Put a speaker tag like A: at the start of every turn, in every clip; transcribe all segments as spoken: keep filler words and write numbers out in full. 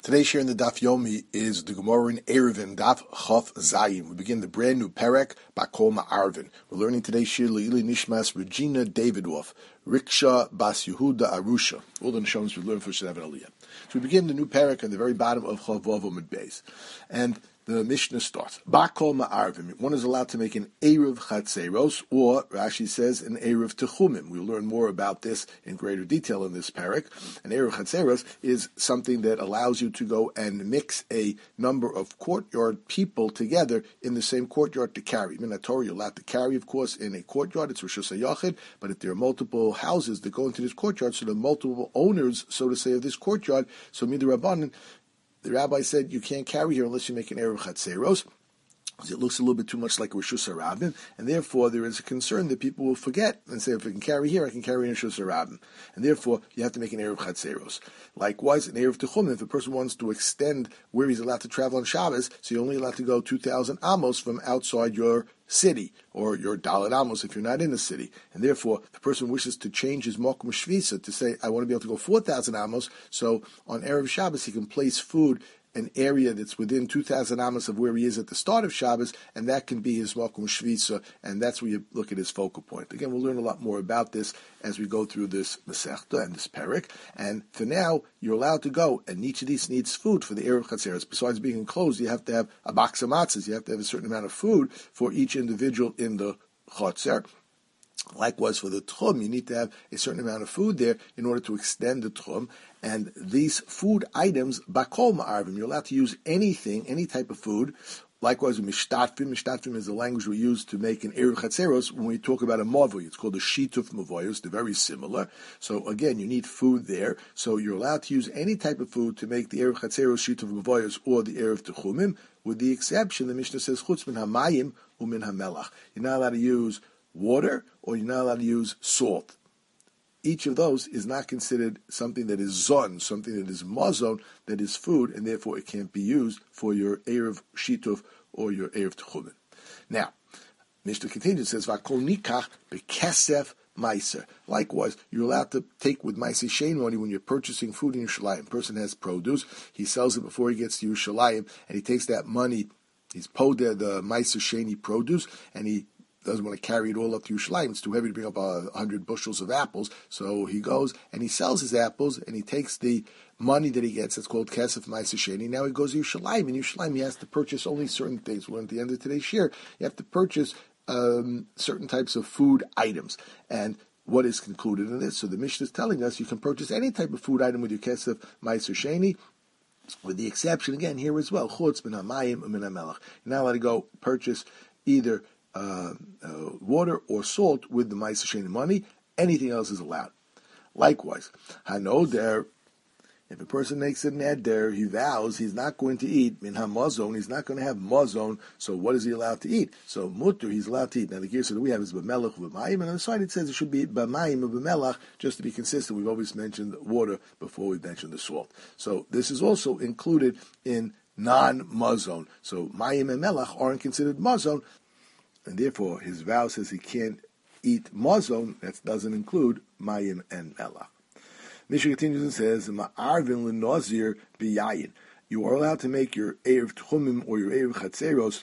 A: Today's share in the Daf Yomi is the Gemara in Eruvin, Daf Chaf Zayin. We begin the brand new Perek, Bakol Ma'arvin. We're learning today's shir Le'ili Nishmas Regina Davidov, Riksha Bas Yehuda Arusha. All the Neshoms we learn for Shadav and Aliyah. So we begin the new Perek at the very bottom of Chav Vav Amud Beis. And the Mishnah starts. Bakol Ma'arvin. One is allowed to make an Eruv Chatzeros, or Rashi says an Eruv Techumim. We'll learn more about this in greater detail in this parak. An Eruv Chatzeros is something that allows you to go and mix a number of courtyard people together in the same courtyard to carry. In Torah, you're allowed to carry, of course, in a courtyard. It's Rosh Hashanah, but if there are multiple houses that go into this courtyard, so the multiple owners, so to say, of this courtyard, so Midrabanan, the rabbi said you can't carry here unless you make an Eruv Chatzeros. It looks a little bit too much like Rishus Harabim, and therefore there is a concern that people will forget and say, if I can carry here, I can carry in Rishus Harabim. And therefore, you have to make an Eruv Chatzeros. Likewise, an Eruv Techumim, if a person wants to extend where he's allowed to travel on Shabbos, so you're only allowed to go two thousand amos from outside your city, or your Dalet Amos if you're not in the city. And therefore, the person wishes to change his Mokum Shvisa to say, I want to be able to go four thousand amos, so on Erev Shabbos he can place food an area that's within two thousand amos of where he is at the start of Shabbos, and that can be his Mokum Shvisa, and that's where you look at his focal point. Again, we'll learn a lot more about this as we go through this Masechta and this Perek, and for now, you're allowed to go, and each of these needs food for the Erev Chatzeros. Besides being enclosed, you have to have a box of matzahs, you have to have a certain amount of food for each individual in the Chatzer. Likewise, for the Tchum, you need to have a certain amount of food there in order to extend the Tchum. And these food items, Bakol Ma'arvim, you're allowed to use anything, any type of food. Likewise, with Mishtatfim, Mishtatfim is the language we use to make an Eruv Chatzeros when we talk about a Mavoy. It's called a Shituf Mavoyos. They're very similar. So again, you need food there. So you're allowed to use any type of food to make the Eruv Chatzeros, Shituf Mavoyos, or the Eruv Techumim, with the exception, the Mishnah says, Chutz min hamayim umin hamelach. You're not allowed to use water, or you're not allowed to use salt. Each of those is not considered something that is zon, something that is mazon, that is food, and therefore it can't be used for your Erev Shituf or your Erev Techumen. Now, Mishnah continues, says, Vakol nikach bekesef meiser. Likewise, you're allowed to take with meiser shein money when you're purchasing food in Yerushalayim. A person has produce, he sells it before he gets to Yerushalayim, and he takes that money, he's paid the, the meiser sheini produce, and he doesn't want to carry it all up to Yerushalayim. It's too heavy to bring up a hundred bushels of apples. So he goes and he sells his apples and he takes the money that he gets. That's called Kesef Ma'aser Sheni. Now he goes to Yerushalayim. In Yerushalayim, he has to purchase only certain things. Well, at the end of today's share, you have to purchase um, certain types of food items. And what is concluded in this? So the Mishnah is telling us you can purchase any type of food item with your Kesef Ma'aser Sheni, with the exception, again, here as well, Chutz min hamayim umin hamelach. You're not allowed to go purchase either Uh, uh, water or salt with the Ma'aser Sheni money. Anything else is allowed. Likewise, Hanoder, if a person makes a neder, he vows he's not going to eat min hamazon, he's not going to have mazon, so what is he allowed to eat? So mutter, he's allowed to eat. Now the gear that we have is b'melach b'mayim, and on the side it says it should be b'mayim or b'melach, just to be consistent. We've always mentioned water before we mentioned the salt. So this is also included in non-mazon. So mayim and melach aren't considered mazon, and therefore his vow says he can't eat mazon. That doesn't include mayim and melach. Mishnah continues and says, "Ma'arvin l'nazir biyayin." You are allowed to make your erev tchumim or your erev chatzeros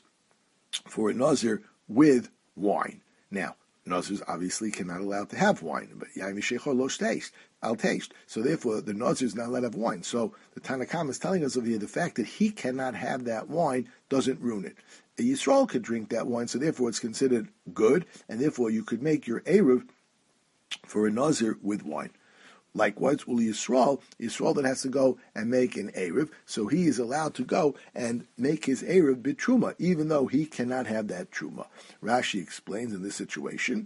A: for a nazir with wine. Now, nazirs obviously cannot allowed to have wine, but yayin v'sheichor lo taste. I'll taste. So therefore, the nazir is not allowed to have wine. So the Tanna Kamma is telling us over here the fact that he cannot have that wine doesn't ruin it. A Yisrael could drink that wine, so therefore it's considered good, and therefore you could make your erev for a nazir with wine. Likewise, Uli Yisrael, Yisrael that has to go and make an erev, so he is allowed to go and make his erev b'truma, even though he cannot have that truma. Rashi explains in this situation,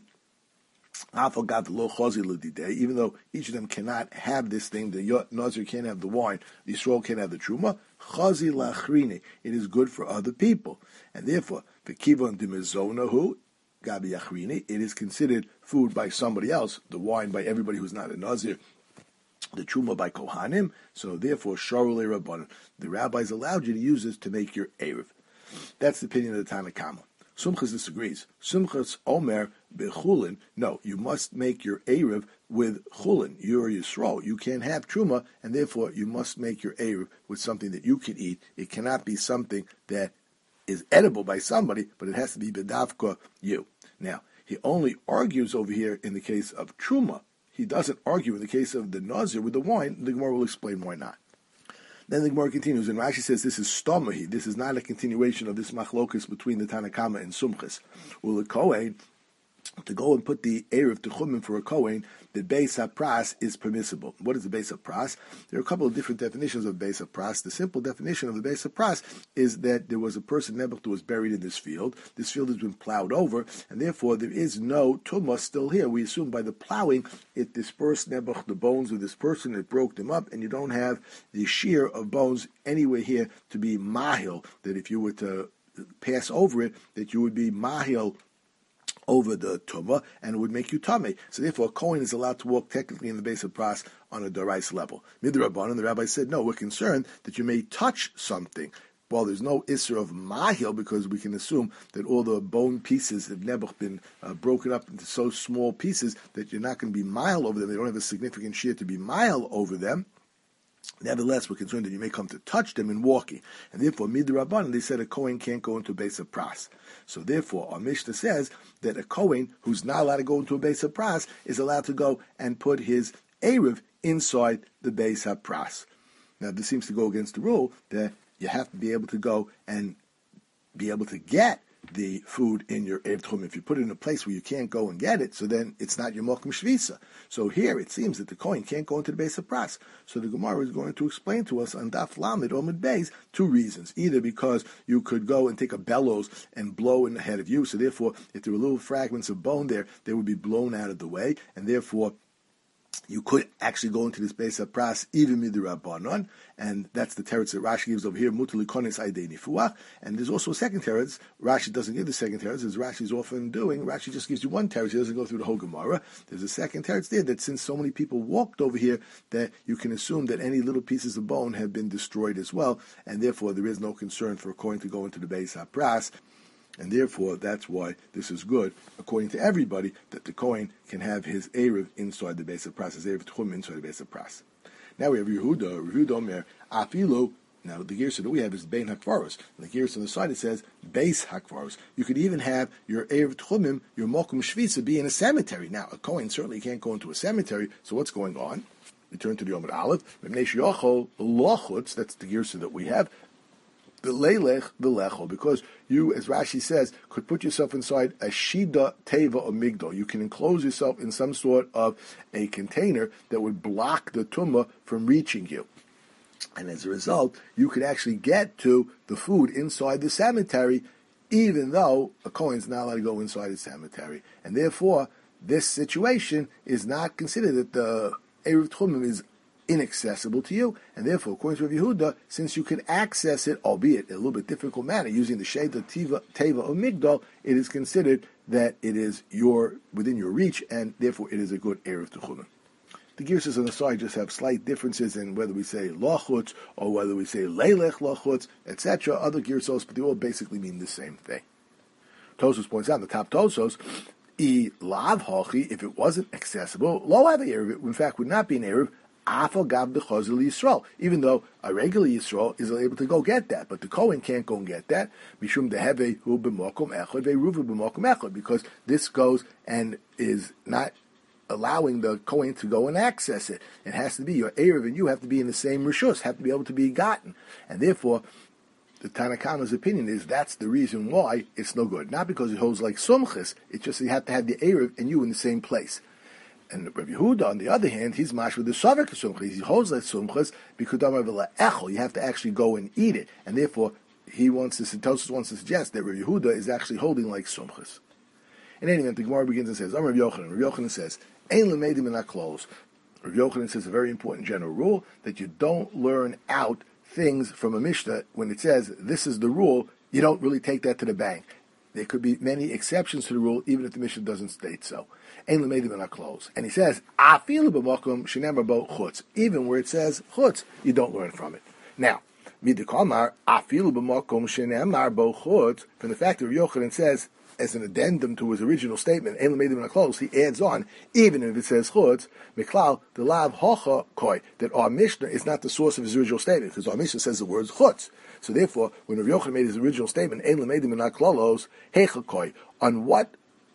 A: even though each of them cannot have this thing, the Nazir can't have the wine, the Yisrael can't have the truma, chazi lachrine, it is good for other people. And therefore, the kivon dimizonahu, gabi achrine, it is considered food by somebody else, the wine by everybody who's not a Nazir, the truma by kohanim, so therefore, sharulei rabbanon, the rabbis allowed you to use this to make your erev. That's the opinion of the Tanna Kamma. Sumchas disagrees. Sumchas Omer bechulin. No, you must make your Erev with chulin. You're Yisrael. You can't have truma, and therefore you must make your Erev with something that you can eat. It cannot be something that is edible by somebody, but it has to be bedavka you. Now, he only argues over here in the case of truma. He doesn't argue in the case of the nazir with the wine. The Gemara will explain why not. Then the Gemara continues, and Rashi says this is stomahi. This is not a continuation of this machlokus between the Tanakama and Sumchis. Well, the Kohen, to go and put the Erev Techumim for a Kohen, the Beis HaPras is permissible. What is the Beis HaPras? There are a couple of different definitions of Beis HaPras. The simple definition of the Beis HaPras is that there was a person, Nebuch, who was buried in this field. This field has been plowed over, and therefore there is no Tumah still here. We assume by the plowing, it dispersed Nebuch, the bones of this person, it broke them up, and you don't have the shear of bones anywhere here to be mahil, that if you were to pass over it, that you would be mahil over the tumah, and it would make you tummy. So therefore, a Kohen is allowed to walk technically in the Beis HaPras on a Dorais level. Midrabanan, the rabbi said, no, we're concerned that you may touch something. Well, there's no Isser of Mahil, because we can assume that all the bone pieces have never been uh, broken up into so small pieces that you're not going to be mile over them. They don't have a significant shear to be mile over them. Nevertheless, we're concerned that you may come to touch them in walking. And therefore, Midrabanan, they said a Kohen can't go into a Beis HaPras. So therefore, our Mishnah says that a Kohen who's not allowed to go into a Beis HaPras is allowed to go and put his Erev inside the Beis HaPras. Now, this seems to go against the rule that you have to be able to go and be able to get the food in your Erev Tchum. If you put it in a place where you can't go and get it, so then it's not your Mokum Shvisa. So here it seems that the Kohen can't go into the Beis HaPras. So the Gemara is going to explain to us on Daf Lamed Omid Beis two reasons. Either because you could go and take a bellows and blow in the head of you, so therefore if there were little fragments of bone there, they would be blown out of the way, and therefore you could actually go into this Beis HaPras even midrabanan, and that's the teretz that Rashi gives over here, mutar likonis aidei nifuach. And there's also a second teretz. Rashi doesn't give the second teretz, as Rashi is often doing. Rashi just gives you one teretz. He doesn't go through the whole Gemara. There's a second teretz there that since so many people walked over here, that you can assume that any little pieces of bone have been destroyed as well, and therefore there is no concern for a Kohen to go into the Beis HaPras. And therefore, that's why this is good, according to everybody, that the Kohen can have his Erev inside the Beis HaPras, his Erev Tchum inside the Beis HaPras. Now we have Yehuda, Yehuda Omer, Afilu. Now the Gersa that we have is Bein HaKvaros. And the Gersa on the side it says Beis HaKvaros. You could even have your Erev Tchumim, your Mokum Shvisa, be in a cemetery. Now a Kohen certainly can't go into a cemetery, so what's going on? We turn to the Yom Aleph. That's the Gersa that we have. The leilech, the lecho, because you, as Rashi says, could put yourself inside a shida, teva, or migdal. You can enclose yourself in some sort of a container that would block the tumah from reaching you. And as a result, you could actually get to the food inside the cemetery, even though a Kohen's not allowed to go inside the cemetery. And therefore, this situation is not considered that the Erev Tchumim is inaccessible to you, and therefore, according to Rav Yehuda, since you can access it, albeit in a little bit difficult manner, using the Sheda, Teva, Teva, or Migdal, it is considered that it is your within your reach, and therefore it is a good Erev Tchumim. The Girsas on the side just have slight differences in whether we say Lachutz or whether we say Leilech Lachutz, et cetera. Other Girsos, but they all basically mean the same thing. Tosos points out, the top Tosos, I Lav Hachi, if it wasn't accessible, Lo Have Erev, in fact, would not be an Erev, even though a regular Yisrael is able to go get that, but the Kohen can't go and get that, because this goes and is not allowing the Kohen to go and access it. It has to be your Erev and you have to be in the same Rishus, have to be able to be gotten. And therefore, the Tanakama's opinion is that's the reason why it's no good. Not because it holds like Sumchis, it's just that you have to have the Erev and you in the same place. And Rabbi Yehuda, on the other hand, he's mash with the Savik Sumchis. He holds like Sumchis because you have to actually go and eat it. And therefore, he wants to, Tosus wants to suggest that Rabbi Yehuda is actually holding like Sumchis. In any event, the Gemara begins and says, I'm Rabbi Yochanan. Rabbi Yochanan says, Ein lemedim in clothes. Rabbi Yochanan says a very important general rule that you don't learn out things from a Mishnah when it says this is the rule. You don't really take that to the bank. There could be many exceptions to the rule, even if the Mishnah doesn't state so. Ein lemedim in clothes, and he says afilu b'makom shenemar bo chutz. Even where it says chutz, you don't learn from it. Now, Midikamar afilu b'makom shenemar bo chutz. From the fact that Rav Yochanan says, as an addendum to his original statement, Ein l'meidim min haklolos, he adds on, even if it says chutz, miklal the lav hocha koi, that our Mishnah is not the source of his original statement, because our Mishnah says the words chutz. So therefore, when Rav Yochanan made his original statement, Ein l'meidim min haklolos, hecha koi, on what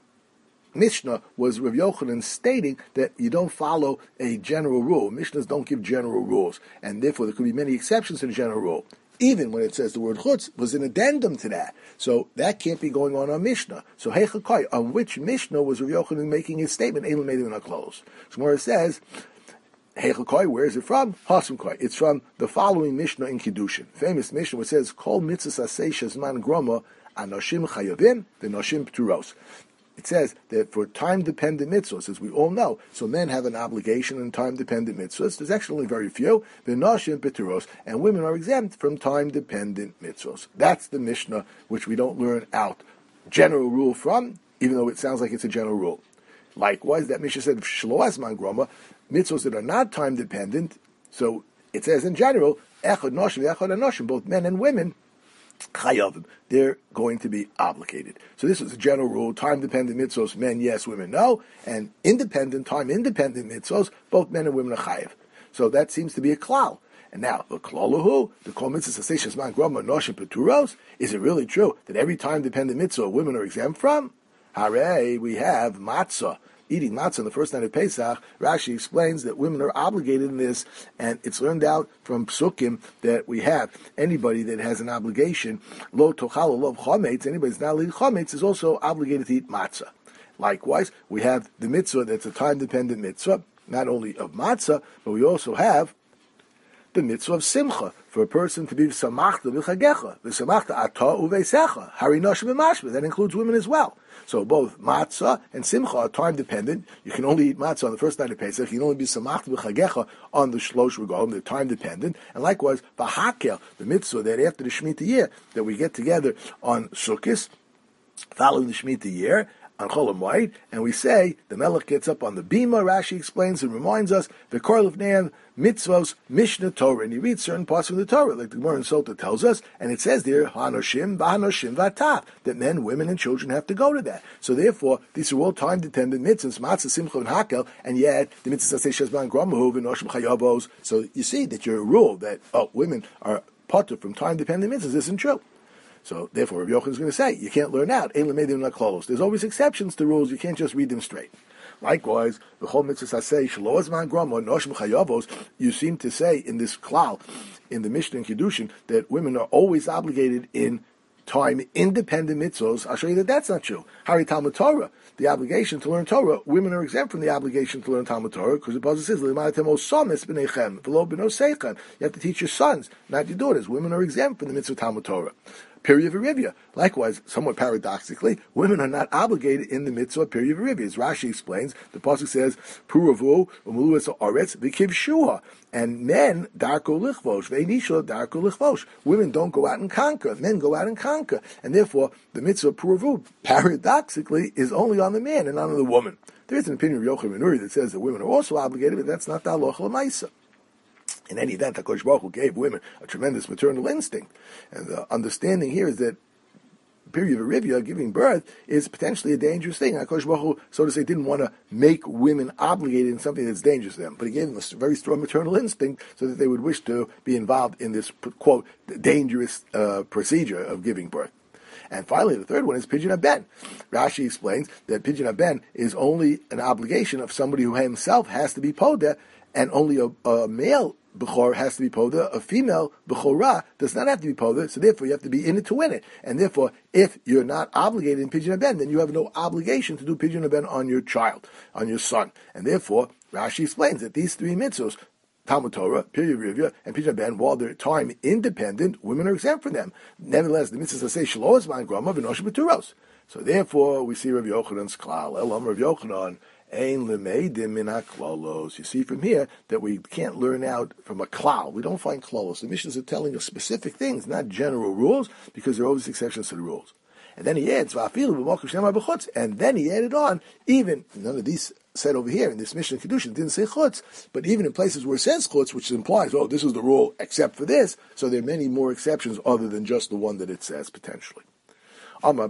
A: Mishnah was Rav Yochanan stating that you don't follow a general rule. Mishnahs don't give general rules, and therefore there could be many exceptions to the general rule. Even when it says the word chutz was an addendum to that. So that can't be going on on Mishnah. So Heichakai, on which Mishnah was Rav Yochanan making his statement, Ein l'meidim min haklolos? So Gemara says, Heichakai, where is it from? Hasimkai. It's from the following Mishnah in Kiddushin. Famous Mishnah which says, Kol mitzvahs aseh shezman groma anoshim chayavim, the noshim pturos. It says that for time-dependent mitzvahs, as we all know, so men have an obligation in time-dependent mitzvahs. There's actually only very few. The nashim pituros, and women are exempt from time-dependent mitzvahs. That's the Mishnah which we don't learn out general rule from, even though it sounds like it's a general rule. Likewise, that Mishnah said shlo azman groma, mitzvahs that are not time-dependent. So it says in general, echad nashim, echad anoshim, both men and women, chayavim, they're going to be obligated. So this is a general rule, time-dependent mitzvos, men yes, women no, and independent, time-independent mitzvos, both men and women are chayav. So that seems to be a klal. And now, the klalahu, the kol mitzvahs aseh shezman groma noshim peturos, is it really true that every time-dependent mitzvah women are exempt from? Hare, we have matzah. Eating matzah on the first night of Pesach, Rashi explains that women are obligated in this, and it's learned out from psukim that we have. Anybody that has an obligation, lo tochal lo chometz, anybody that's not eating chometz is also obligated to eat matzah. Likewise, we have the mitzvah that's a time-dependent mitzvah, not only of matzah, but we also have the mitzvah of simcha, for a person to be v'samachta v'chagecha, v'samachta ata uveisecha, hari nashim v'mashma, that includes women as well. So both matzah and simcha are time dependent. You can only eat matzah on the first night of Pesach. You can only be samachta v'chagecha on the shlosh regalim. They're time dependent. And likewise, v'hakel, the mitzvah that after the Shemitah year, that we get together on Sukkot, following the Shemitah year, on Chol Hamoed, and we say, the Melech gets up on the bima, Rashi explains and reminds us, the Kor Lefneim mitzvos Mishnah Torah, and he reads certain parts of the Torah, like the Gemara in Sota tells us, and it says there, Hanoshim, V'Hanoshim, V'Atav, that men, women, and children have to go to that. So therefore, these are all time-dependent mitzvahs, Matzah, Simcha, and Hakel, and yet, the mitzvahs say Shezman, Gromahu, V'Noshim, Chayavos, so you see that your rule that, oh, women are potter from time-dependent mitzvahs isn't true. So, therefore, Rav Yochanan is going to say, you can't learn out. Ein l'meidim min haklolos. There's always exceptions to rules. You can't just read them straight. Likewise, the whole mitzvah aseh shelo azman groma noshim chayavos. You seem to say in this klal, in the Mishnah and Kiddushin, that women are always obligated in time independent mitzvos. I'll show you that that's not true. Hari Talmud Torah, the obligation to learn Torah, women are exempt from the obligation to learn Talmud Torah because the Pasuk says, "L'ma'atem osamis b'neichem v'lo b'no seichan." You have to teach your sons, not your daughters. Women are exempt from the mitzvah Talmud Torah. Period of Arivia. Likewise, somewhat paradoxically, women are not obligated in the mitzvah period of Arivia. As Rashi explains, the pasuk says, "Puravu umuluas aretz v'kivshuha," and men darko lichvosh ve'nisha darko lichvosh. Women don't go out and conquer; men go out and conquer, and therefore the mitzvah puravu paradoxically is only on the man and not on the woman. There is an opinion of Yochanan ben Uri that says that women are also obligated, but that's not the halacha l'maisa. In any event, HaKadosh Baruch Hu gave women a tremendous maternal instinct. And the understanding here is that the period of Arivia, giving birth, is potentially a dangerous thing. HaKadosh Baruch Hu, so to say, didn't want to make women obligated in something that's dangerous to them. But he gave them a very strong maternal instinct so that they would wish to be involved in this, quote, dangerous uh, procedure of giving birth. And finally, the third one is Pidyon Ben. Rashi explains that Pidyon Ben is only an obligation of somebody who himself has to be podeh, and only a, a male Bechor has to be Poda, a female Bechorah does not have to be Poda, so therefore you have to be in it to win it. And therefore, if you're not obligated in Pidyon Ben, then you have no obligation to do Pidyon Ben on your child, on your son. And therefore, Rashi explains that these three mitzvos, Talmud Torah, period Rivya, and Pidyon Ben, while they're time independent, women are exempt from them. Nevertheless, the mitzvahs say Shelo Azman Groma V'Noshim B'Turos. So therefore, we see Rav Yochanan's klal. Elam Rav Yochanan. Ein l'meidim min haklolos. You see from here that we can't learn out from a klal. We don't find klolos. The Mishnahs are telling us specific things, not general rules, because there are always exceptions to the rules. And then he adds, and then he added on, even, none of these said over here in this Mishnah Kedushin, didn't say chutz, but even in places where it says chutz, which implies, oh, this is the rule except for this, so there are many more exceptions other than just the one that it says potentially. Either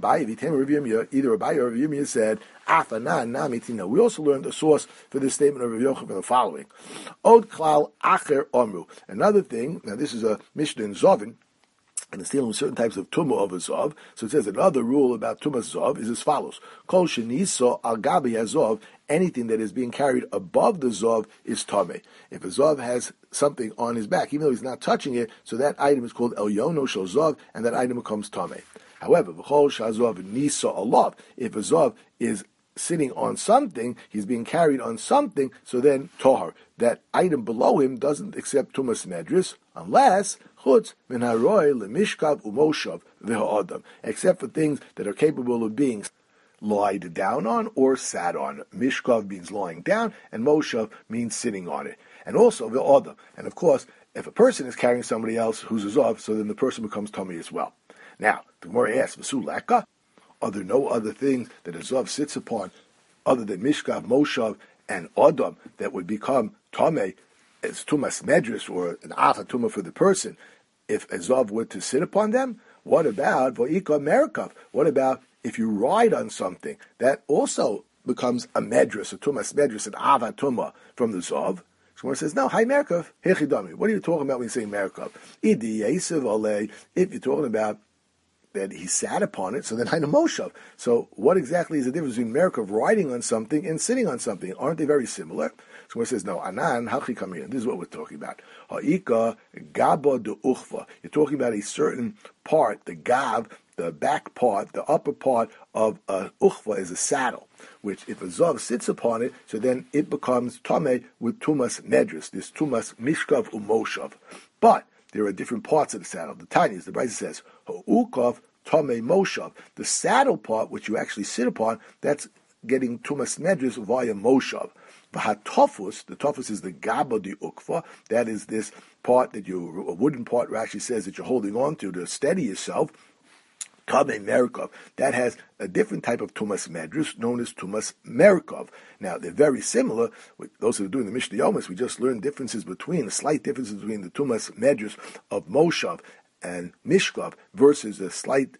A: Abaye or Rav Yirmiyah said, Afanan namitina. We also learned the source for this statement of Rav Yochanan from the following. Od klal acher omru. Another thing, now this is a Mishnah in Zovin, and it's dealing with certain types of tumah of a zov. So it says another rule about tumah zov is as follows: Kol sheniso al gabi hazov. Anything that is being carried above the zov is tameh. If a zov has something on his back, even though he's not touching it, so that item is called el yono shel zov, and that item becomes tameh. However, v'chol shazov nisa alav. If a zov is sitting on something, he's being carried on something, so then tohar. That item below him doesn't accept tumas medris unless chutz min haroy lemishkav umoshav v'ha'adam, except for things that are capable of being lied down on or sat on. Mishkav means lying down, and moshav means sitting on it. And also v'ha'adam. And of course, if a person is carrying somebody else who's a zov, so then the person becomes tummy as well. Now, the Gemara asks, V'su leka? Are there no other things that a zov sits upon other than mishkav, moshav, and adam that would become tameh as tumas medris or an afa tumah for the person if a zov were to sit upon them? What about v'ika merikav? What about if you ride on something? That also becomes a medris, a tumas medris, an afa tumah from the zov. Someone says, no, hi merikav, hechidami. What are you talking about when you say merikav? Idi yesev alei, if you're talking about that he sat upon it, so then Hainu Moshav. So what exactly is the difference between Merikav riding on something and sitting on something? Aren't they very similar? So one says, no, Anan, Hachi Kamir. This is what we're talking about. Ha'ika Gaba de Uchva. You're talking about a certain part, the Gab, the back part, the upper part of a Uchva is a saddle, which if a Zav sits upon it, so then it becomes Tameh with Tumas Medris, this Tumas Mishkav Umoshav. But there are different parts of the saddle. The tiniest, the Brisa says, Ha'ukov Tomei Moshav. The saddle part, which you actually sit upon, that's getting Tumas Medris via Moshav. V'hatofus, the tofus is the Gaba di Ukva. That is this part that you, a wooden part, Rashi says, that you're holding on to to steady yourself. Tamei Merikov. That has a different type of Tumas Medrus known as Tumas Merikov. Now, they're very similar. With those who are doing the Mishnah Yomis, we just learned differences between, the slight differences between the Tumas Medrus of Moshav and Mishkov versus a slight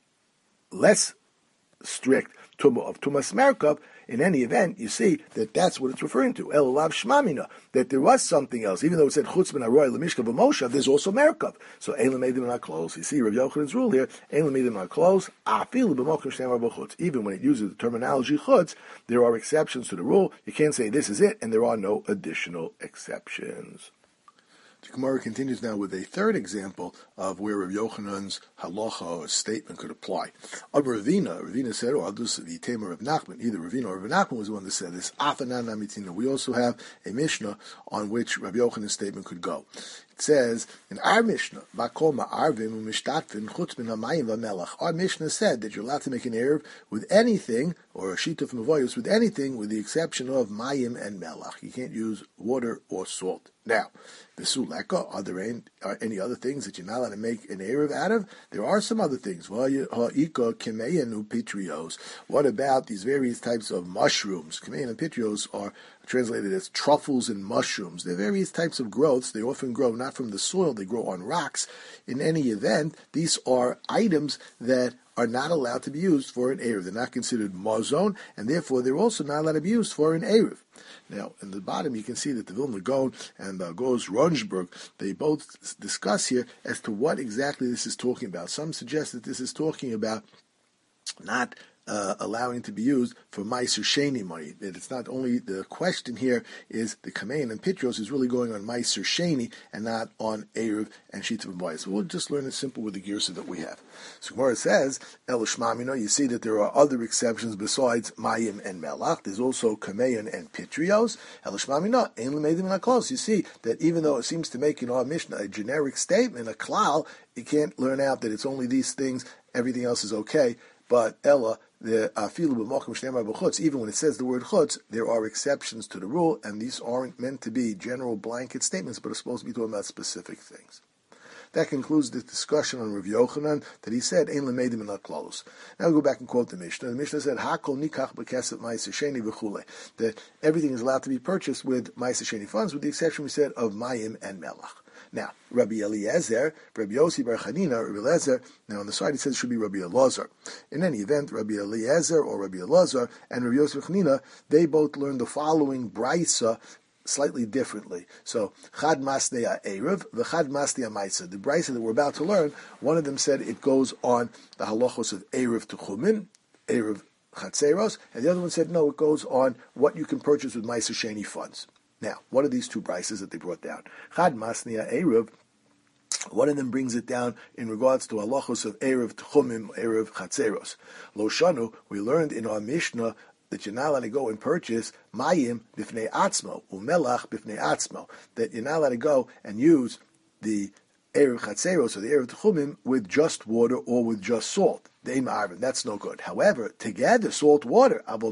A: less strict Tumah of Tumas Merikov. In any event, you see that that's what it's referring to. El Lav Shmamina, that there was something else. Even though it said Chutz Ben Haroy Lemishkav Moshav, there's also Merikav. So Ein Lemeidim Not Close. You see Rav Yochanan's rule here. Ein Lemeidim Not Close. Afilu B'Mokim Shnei Rabba Chutz. Even when it uses the terminology Chutz, there are exceptions to the rule. You can't say this is it, and there are no additional exceptions. The Gemara continues now with a third example of where Rav Yochanan's halacha or statement could apply. Of Ravina, Ravina said, or Adus V'Tamer of Nachman, either Ravina or Rav Nachman was the one that said this. Afanan Namitina. We also have a Mishnah on which Rav Yochanan's statement could go. It says in our Mishnah, Bakol Ma'arvim U'Mishtatvin Chutz Min Hamayim V'Melach. Our Mishnah said that you're allowed to make an erev with anything, or a sheet of mavoyos with anything, with the exception of Mayim and Melach. You can't use water or salt. Now, the Suleka, are there any, are any other things that you're not allowed to make an erev out of? There are some other things. What about these various types of mushrooms? Kemeyan and pitrios are translated as truffles and mushrooms. They're various types of growths. They often grow not from the soil, they grow on rocks. In any event, these are items that are not allowed to be used for an erev. They're not considered mazon, and therefore they're also not allowed to be used for an erev. Now, in the bottom, you can see that the Vilna Gaon and uh, Goz Ronsburg, they both discuss here as to what exactly this is talking about. Some suggest that this is talking about not Uh, allowing to be used for Meiser Sheni money. That it's not only, the question here is the Kamein and Pitros is really going on Meiser Sheni and not on Erev and Shita B'Moy. So we'll just learn it simple with the Girsa that we have. So Gemara says, El Shmamino, you see that there are other exceptions besides Mayim and Melach. There's also Kamein and Pitrios. El Shmamino, Ein L'Meidim L'Klos. You see that even though it seems to make in our Mishnah a generic statement, a klal, you can't learn out that it's only these things, everything else is okay. But Ella, the afilu b'mokim shnei b'chutz, even when it says the word chutz, there are exceptions to the rule, and these aren't meant to be general blanket statements, but are supposed to be talking about specific things. That concludes the discussion on Rav Yochanan that he said, Ein lemedim and not klalos. Now we go back and quote the Mishnah. The Mishnah said, Hakol nikach b'kesef ma'aser sheni v'chule. That everything is allowed to be purchased with ma'aser sheni funds, with the exception, we said, of mayim and melach. Now, Rabbi Eliezer, Rabbi Yossi Bar Chanina, Rabbi Eliezer, now on the side it says it should be Rabbi Elazar. In any event, Rabbi Eliezer or Rabbi Elazar and Rabbi Yossi Bar Chanina, they both learned the following brisa slightly differently. So, Chad Masnea Erev, the Chad Masnea Maisa. The brisa that we're about to learn, one of them said it goes on the halachos of Erev Techumin, Erev Chatzeros, and the other one said no, it goes on what you can purchase with Ma'aser Sheni funds. Now, what are these two brises that they brought down? Chad Masnea Erev, one of them brings it down in regards to halachos of Erev Tchumim, Erev Chatzeros. Lo Shanu, we learned in our Mishnah that you're not allowed to go and purchase mayim bifnei atzmo, umelach bifnei atzmo, that you're not allowed to go and use the Erev Chatzeros or the Erev Tchumim with just water or with just salt. That's no good. However, together, salt water, but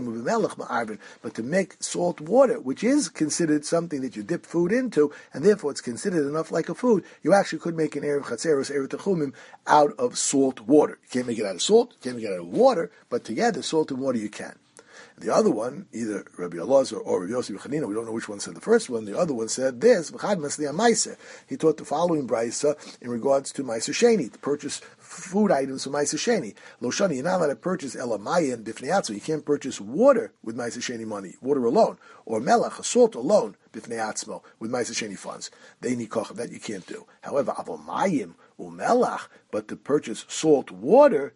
A: to make salt water, which is considered something that you dip food into, and therefore it's considered enough like a food, you actually could make an Erev Chatzeros, Erev Techumim out of salt water. You can't make it out of salt, you can't make it out of water, but together, salt and water you can. The other one, either Rabbi Elazar or Rabbi Yossi B'Chanina, we don't know which one said the first one, the other one said this, he taught the following brisa in regards to Ma'aser Sheni, to purchase food items from Ma'aser Sheni. Lo Shani, you're not allowed to purchase elamayim bifnei atzmo, you can't purchase water with Ma'aser Sheni money, water alone, or melach, salt alone, bifnei atzmo, with Ma'aser Sheni funds. They need koch, that you can't do. However, avol mayim umelach, but to purchase salt water,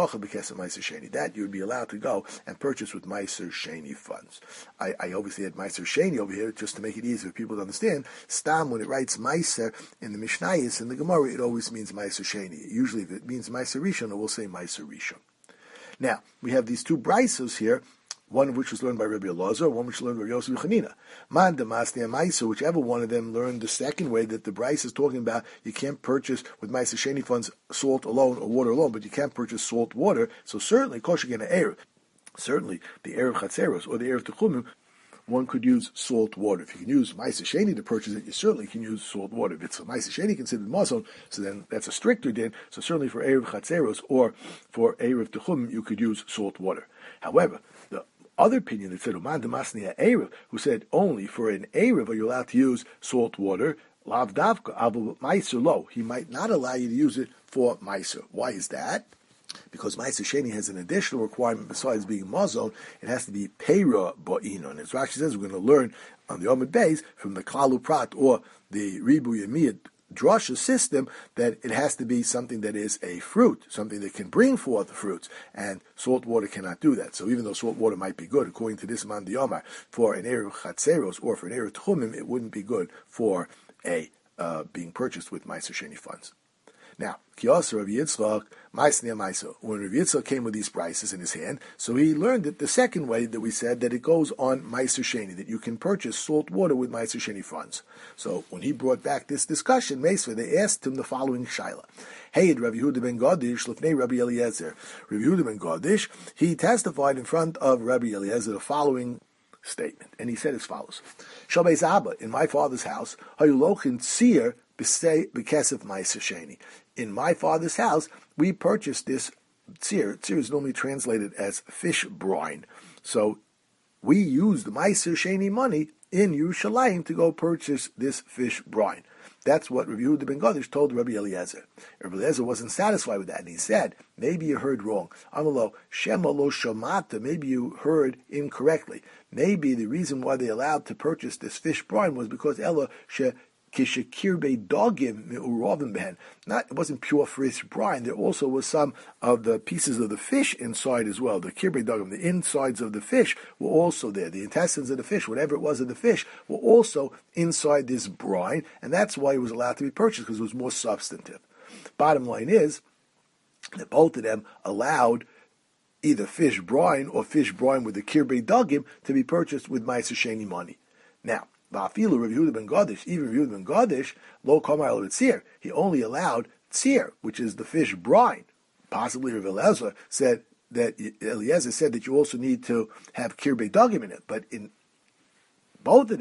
A: that you would be allowed to go and purchase with Ma'aser Sheni funds. I, I obviously had Ma'aser Sheni over here just to make it easier for people to understand. Stam, when it writes Ma'aser in the Mishnayos, in the Gemara, it always means Ma'aser Sheni. Usually if it means Ma'aser Rishon, it will say Ma'aser Rishon. Now, we have these two brisos here, one of which was learned by Rabbi Elazar, one which was learned by Rabbi Yossi B'Chanina. Man Damasnia Maisa, whichever one of them learned the second way that the Bryce is talking about, you can't purchase with Ma'aser Sheni funds salt alone or water alone, but you can't purchase salt water. So certainly, Koshik Erev, certainly the Erev Chatzeros or the Erev Techumim, one could use salt water. If you can use Ma'aser Sheni to purchase it, you certainly can use salt water. If it's a Ma'aser Sheni considered Mazon, so then that's a stricter din. So certainly for Erev Chatzeros or for Erev Techumim, you could use salt water. However, the other opinion that said Uman Damasnia Erev, who said only for an Erev are you allowed to use salt water, Lav Davka, Abu Ma'aser Lo, he might not allow you to use it for Ma'aser. Why is that? Because Ma'aser Sheni has an additional requirement besides being mazon, it has to be Peira Ba'inon. As Rashi says, we're going to learn on the Omid Beis from the Klalu Prat or the Ribu Yemiyat drasha system that it has to be something that is a fruit, something that can bring forth the fruits, and salt water cannot do that. So even though salt water might be good, according to this Man Diyomar, for an Erev Chatzeros or for an Erev Tchumim, it wouldn't be good for a uh, being purchased with Ma'aser Sheni funds. Now, Kiyasa Rav Yitzchak, Ma'asnei Ma'aser. When Rav Yitzchak came with these prices in his hand, so he learned it the second way that we said, that it goes on Ma'aser Sheni, that you can purchase salt water with Ma'aser Sheni funds. So when he brought back this discussion, Meisveh, they asked him the following shaila. Hey, Rabbi Yehuda ben Gadish, Lefnei Rabbi Eliezer. Rabbi Yehuda ben Gadish, he testified in front of Rabbi Eliezer the following statement, and he said as follows: Shabei Abba, in my father's house, Hayulochin Tzir b'kesef Ma'aser Sheni. In my father's house, we purchased this tzir. Tzir is normally translated as fish brine. So we used the Ma'aser Sheni money in Yerushalayim to go purchase this fish brine. That's what Rabbi Yehuda ben Gadish told Rabbi Eliezer. Rabbi Eliezer wasn't satisfied with that, and he said, maybe you heard wrong. Amalo, Shema lo shamata, maybe you heard incorrectly. Maybe the reason why they allowed to purchase this fish brine was because Ella she Kishakirbe dogim me'urovim behen. Not, it wasn't pure fish brine. There also was some of the pieces of the fish inside as well. The kirbe dogim, the insides of the fish, were also there. The intestines of the fish, whatever it was of the fish, were also inside this brine, and that's why it was allowed to be purchased, because it was more substantive. Bottom line is that both of them allowed either fish brine or fish brine with the kirbe dogim to be purchased with Ma'aser Sheni money. Now, Va'afilu Rabbi Yehuda ben Gadish, even Rabbi Yehuda ben Gadish, lo kamar al tzir, he only allowed tzir, which is the fish brine. Possibly Rabbi Eliezer said that Eliezer said that you also need to have kirbei dagim in it, but in both of them,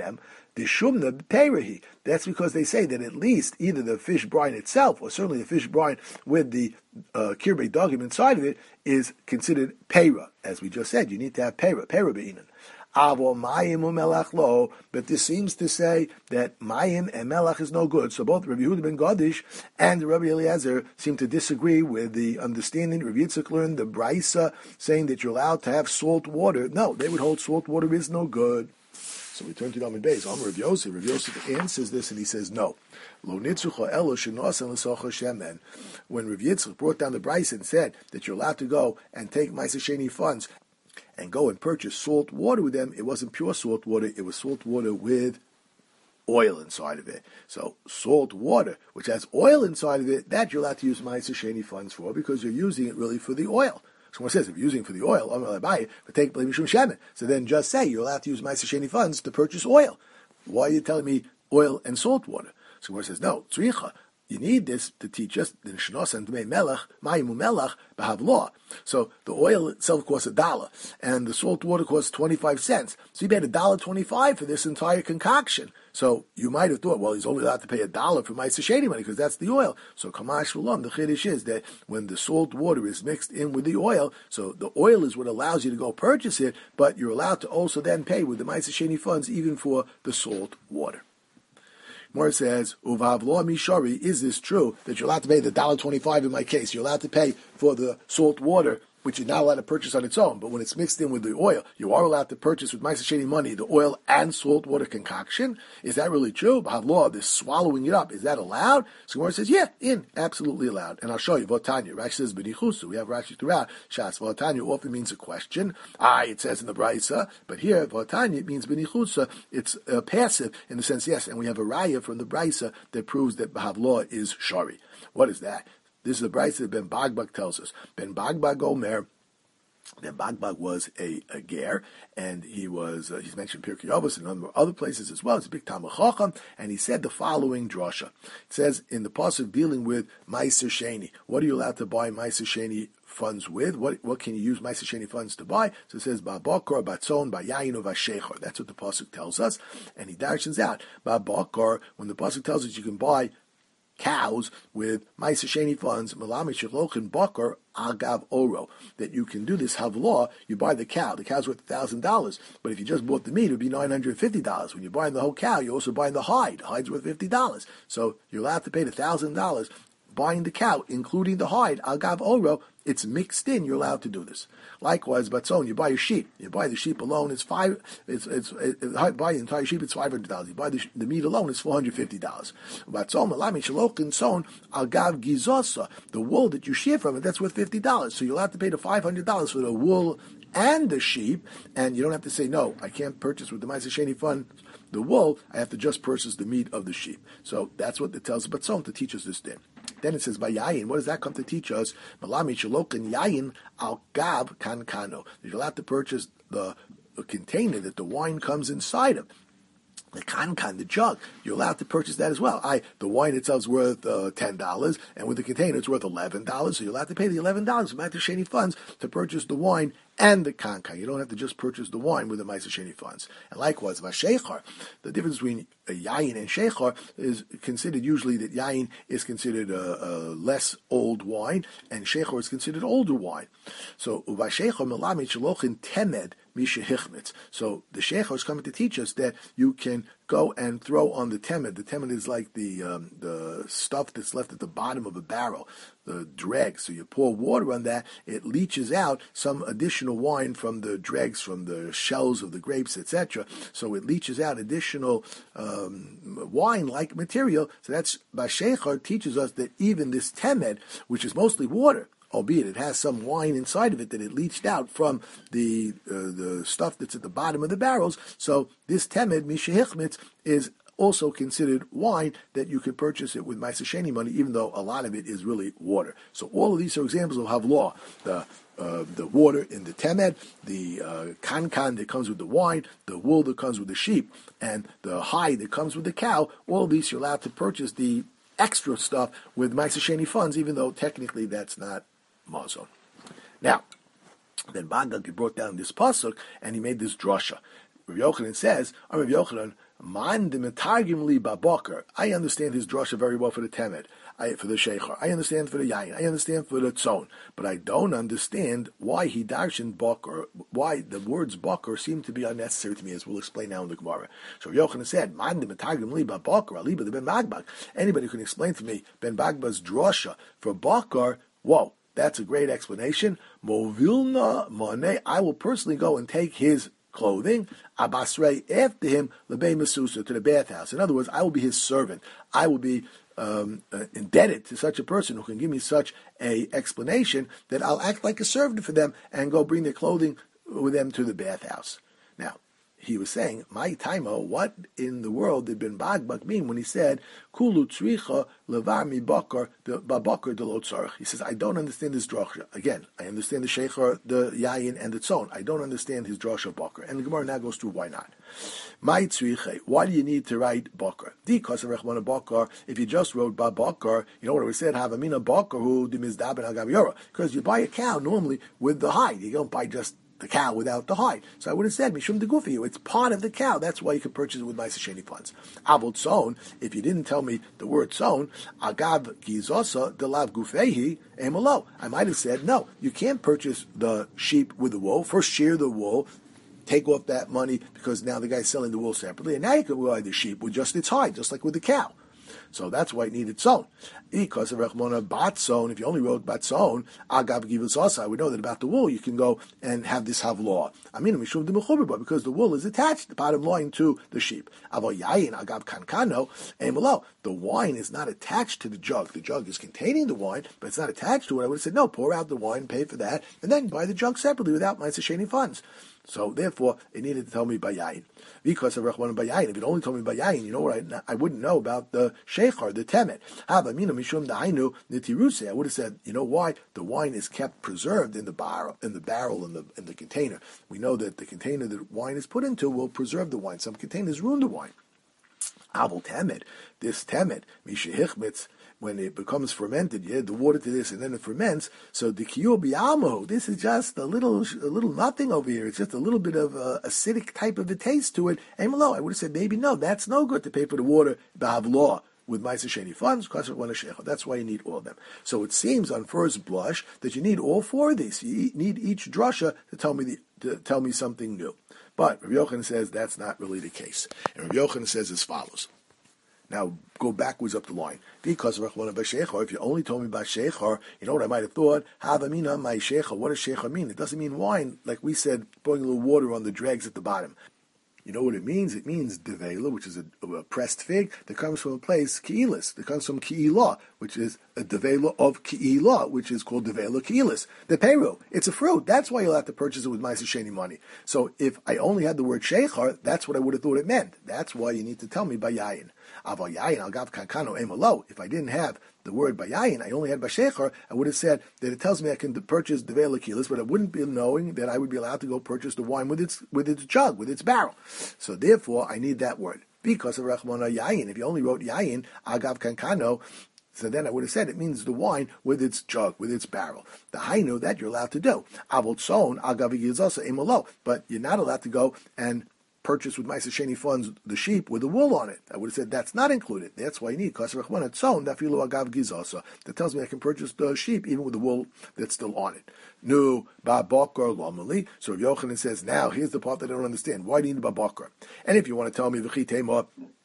A: the shumna peirahi. That's because they say that at least either the fish brine itself, or certainly the fish brine with the uh, kirbei dogim inside of it, is considered peira. As we just said, you need to have peira, peira be'inan. Avo mayim umelach lo, but this seems to say that mayim and melach is no good. So both Rabbi Yehuda ben Gadish and Rabbi Eliezer seem to disagree with the understanding. Rabbi Yitzchak learned the Braisa saying that you're allowed to have salt water. No, they would hold salt water is no good. So we turn to David Beis. Amar Rav Yosef. Rav Yosef answers this and he says no. Lo nitzucha elo shenosan l'socha shemen. When Rav Yitzchak brought down the Braisa and said that you're allowed to go and take Ma'aser Sheni funds and go and purchase salt water with them, it wasn't pure salt water, it was salt water with oil inside of it. So salt water, which has oil inside of it, that you're allowed to use Ma'aser Sheni funds for because you're using it really for the oil. So one says, if you're using it for the oil, I'm going to buy it, but take Mishum Shemen. So then just say you're allowed to use Ma'aser Sheni funds to purchase oil. Why are you telling me oil and salt water? So one says, no, tzricha. You need this to teach us the shnos and dmei melach, mayim umelach, b'hav law. So the oil itself costs a dollar, and the salt water costs twenty-five cents. So you paid a dollar twenty-five for this entire concoction. So you might have thought, well, he's only allowed to pay a dollar for Ma'aser Sheni money because that's the oil. So kamash v'lam, the chiddush is that when the salt water is mixed in with the oil, so the oil is what allows you to go purchase it, but you're allowed to also then pay with the Ma'aser Sheni funds even for the salt water. Mor says, Uvav lo mishari, is this true that you're allowed to pay the one dollar twenty-five in my case? You're allowed to pay for the salt water, which you're not allowed to purchase on its own, but when it's mixed in with the oil, you are allowed to purchase with Ma'aser Sheni money the oil and salt water concoction. Is that really true? B'hav law, this swallowing it up, is that allowed? So Mor says, yeah, in, absolutely allowed. And I'll show you, Votanya, Rashi says, B'nichusu, we have Rashi throughout, Shas, Votanya often means a question. Ah, it says in the Braisa, but here, Votanya, it means B'nichusa, it's uh, passive in the sense, yes, and we have a raya from the Braisa that proves that B'hav law is shari. What is that? This is the Braisa that Ben Bagbag tells us. Ben Bagbag Omer, Ben Bagbag was a, a ger, and he was, uh, he's mentioned Pirkei Avos and a number of other places as well. It's a big Talmid Chacham, and he said the following drasha. It says in the pasuk dealing with Ma'aser Sheni, what are you allowed to buy Ma'aser Sheni funds with? What what can you use Ma'aser Sheni funds to buy? So it says Ba'bakar, Batzon, Ba'yayin, or Vashechor. That's what the pasuk tells us, and he darshans out Ba'bakar when the pasuk tells us you can buy cows with Ma'aser Sheni funds, Malami Shechlochin Bakar Agav Oro, that you can do this havlah. You buy the cow. The cow's worth a thousand dollars, but if you just bought the meat, it would be nine hundred fifty dollars. When you're buying the whole cow, you're also buying the hide. The hide's worth fifty dollars, so you're allowed to pay the thousand dollars buying the cow, including the hide. Agav Oro, it's mixed in. You're allowed to do this. Likewise, batzon, you buy a sheep. You buy the sheep alone. It's five. It's it's it, it, buy the entire sheep. It's five hundred dollars. You buy the, the meat alone. It's four hundred fifty dollars. Batzon, malami shalochin son agav gizosa. The wool that you shear from it, that's worth fifty dollars. So you'll have to pay the five hundred dollars for the wool and the sheep, and you don't have to say no. I can't purchase with the Ma'aser Sheni fund the wool. I have to just purchase the meat of the sheep. So that's what it tells batzon to teach us this din. Then it says by yayin. What does that come to teach us? Malami shalokin yayin al gav kan kano. You're allowed to purchase the, the container that the wine comes inside of. The kankan, the jug, you're allowed to purchase that as well. I, the wine itself is worth uh, ten dollars, and with the container it's worth eleven dollars, so you're allowed to pay the eleven dollars from Ma'aser Sheni funds to purchase the wine and the kankan. You don't have to just purchase the wine with the Ma'aser Sheni funds. And likewise, vashechar, the difference between a yayin and shechar is considered usually that yayin is considered a, a less old wine, and shechar is considered older wine. So, vashechar melami shalochin temed, so the Sheikh is coming to teach us that you can go and throw on the temed. The temed is like the um, the stuff that's left at the bottom of a barrel, the dregs. So you pour water on that, it leaches out some additional wine from the dregs, from the shells of the grapes, et cetera. So it leaches out additional um, wine-like material. So that's, Bashechar teaches us that even this temed, which is mostly water, albeit it has some wine inside of it that it leached out from the uh, the stuff that's at the bottom of the barrels. So this temed, mishehichmitz, is also considered wine that you can purchase it with Ma'aser Sheni money, even though a lot of it is really water. So all of these are examples of havlah. The uh, the water in the temed, the uh, kankan that comes with the wine, the wool that comes with the sheep, and the hide that comes with the cow. All of these you're allowed to purchase the extra stuff with Ma'aser Sheni funds, even though technically that's not mazon. Now, then Bandag brought down this pasuk and he made this drasha. Rav Yochanan says, "Rav Yochanan, Man de metargim li babokar. I understand his drasha very well for the temet, I, for the sheikhar. I understand for the yayin. I understand for the tzon. But I don't understand why he darshan bakar, why the words bakar seem to be unnecessary to me, as we'll explain now in the Gemara. So Yochanan said, Man de metargim li babokar, aliba de ben bagbag. Anybody who can explain to me ben bagba's drasha for bakar, whoa, that's a great explanation. Movilna moneh, I will personally go and take his clothing, abasrei, after him, lebei mesusa, to the bathhouse. In other words, I will be his servant. I will be um, uh, indebted to such a person who can give me such a explanation that I'll act like a servant for them and go bring their clothing with them to the bathhouse. Now, he was saying, my taimo, what in the world did Ben Bagbak mean when he said, Kulu tzricha levar mi bakar babakar de lo tzarich? He says, I don't understand this drasha. Again, I understand the sheikhar, the yayin, and the tzon. I don't understand his drasha bakar. And the Gemara now goes through why not. My tzricha, why do you need to write bakar? Because of rechmana bakar, if you just wrote babakar, you know what we said, havamina bakar who dimizdaben agaviyora. Because you buy a cow normally with the hide. You don't buy just the cow without the hide. So I would have said, Mishum de you. It's part of the cow. That's why you can purchase it with Ma'aser Sheni funds. Avot tzon, if you didn't tell me the word tzon, agav gizosa delav gufehi emalo. I might have said, no, you can't purchase the sheep with the wool. First shear the wool, take off that money because now the guy's selling the wool separately, and now you can buy the sheep with just its hide, just like with the cow. So that's why it needed tzon. Because of Rechmona batzon, if you only wrote batzon, agav givus asa, we know that about the wool you can go and have this havlaw. I mean, mishum de mechuber, because the wool is attached, the bottom line, to the sheep. Avo yayin agav kankano emelo. The wine is not attached to the jug. The jug is containing the wine, but it's not attached to it. I would have said, no, pour out the wine, pay for that, and then buy the jug separately without Ma'aser Sheni funds. So therefore, it needed to tell me bayayin. Because of Rechmana bayayin. If it only told me bayayin, you know what? I, I wouldn't know about the sheikhar, the temet. Havamina mishum da'ainu nitiruse. I would have said, you know why? The wine is kept preserved in the barrel, in the barrel, in the in the container. We know that the container that wine is put into will preserve the wine. Some containers ruin the wine. Aval temet, this temet, misha hichmitz, when it becomes fermented, you add the water to this and then it ferments. So the kiyur bi'amo, this is just a little, a little nothing over here. It's just a little bit of uh, acidic type of a taste to it. Emelo, I would have said maybe no, that's no good to pay for the water b'havlaw with Ma'aser Sheni funds. That's why you need all of them. So it seems on first blush that you need all four of these. You need each drasha to tell me the, to tell me something new. But Rabbi Yochanan says that's not really the case. And Rabbi Yochanan says as follows. Now, go backwards up the line. Because of Rechmana b'sheichar, if you only told me about sheichar, you know what I might have thought? Havamina my sheichar. What does sheichar mean? It doesn't mean wine, like we said, pouring a little water on the dregs at the bottom. You know what it means? It means devela, which is a, a pressed fig that comes from a place, ki'ilis, that comes from ki'ilah, which is a devela of ki'ilah, which is called devela ki'ilis. The peru, it's a fruit. That's why you'll have to purchase it with Ma'aser Sheni money. So if I only had the word sheichar, that's what I would have thought it meant. That's why you need to tell me bayayin. Aval yayin al gav kankano emalo. If I didn't have the word bayayin, I only had basheichar, I would have said that it tells me I can purchase the devela ki'ilis, but I wouldn't be knowing that I would be allowed to go purchase the wine with its with its jug, with its barrel. So therefore, I need that word. Because of Rechmana yayin, if you only wrote yayin, agav kankano, so then I would have said it means the wine with its jug, with its barrel. The hainu, that you're allowed to do. Avot tzon, agav gizasa emalo. But you're not allowed to go and purchase with Ma'aser Sheni funds the sheep with the wool on it. I would have said that's not included. That's why you need Kasar Rechmana Tzon Dafilu Agav Gizasa. That tells me I can purchase the sheep even with the wool that's still on it. Nu Babakar Lomali. So Yochanan says, now here's the part that I don't understand. Why do you need Babakar? And if you want to tell me V'chitema,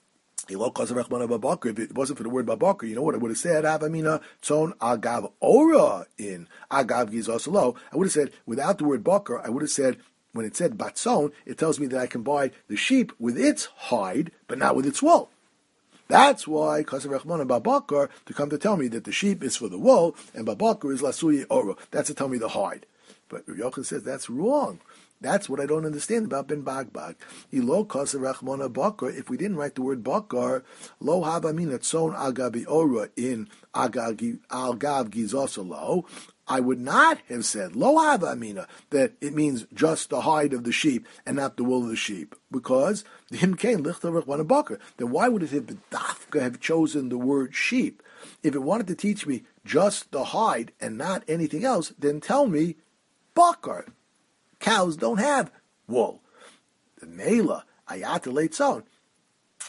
A: if it wasn't for the word babakar, you know what I would have said? Avamina tzon agav ora in agav gizasalo. I would have said without the word bakar. I would have said when it said batzon, it tells me that I can buy the sheep with its hide, but not with its wool. That's why Kasav Rechmana and Babakar to come to tell me that the sheep is for the wool and Babakar is lasuye ora. That's to tell me the hide. But Rabbi Yochanan says that's wrong. That's what I don't understand about Ben Bagbag. Ilo Kasav Rechmana Bakar. If we didn't write the word Bakar, lo havamina tzon agabi ora in agav gizosalo, I would not have said lo havamina that it means just the hide of the sheep and not the wool of the sheep, because the him came lichta Rechmana Bakar. Then why would it have been dafka have chosen the word sheep? If it wanted to teach me just the hide and not anything else, then tell me Bakar. Cows don't have wool. The Mela, Ayat Leitzon.